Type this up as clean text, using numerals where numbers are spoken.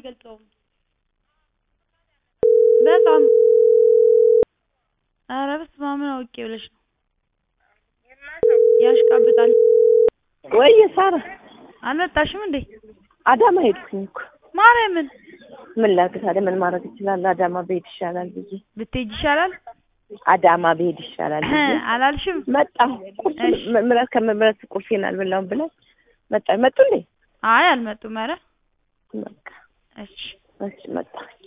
አይገልጸውም በጣም ኧረ በስመ አብ ምን አውቄ ብለሽ ነው ያሽቃብጣል ወይ ሳራ አልመጣሽም እንዴ አዳማ ሄድኩኝ እኮ ማርያምን ምን ላድርግ ታዲያ ምን ማድረግ እችላለሁ አዳማ ብሄድ ይሻላል ብዬ ብትሄጂ ይሻላል አዳማ ብሄድ ይሻላል ብዬ አላልሽም መጣሁ ምረት ቁርሴን አልበላሁም ብለው መጡ እንዴ አይ አልመጡም ኧረ በቃ እሺ መጣሁ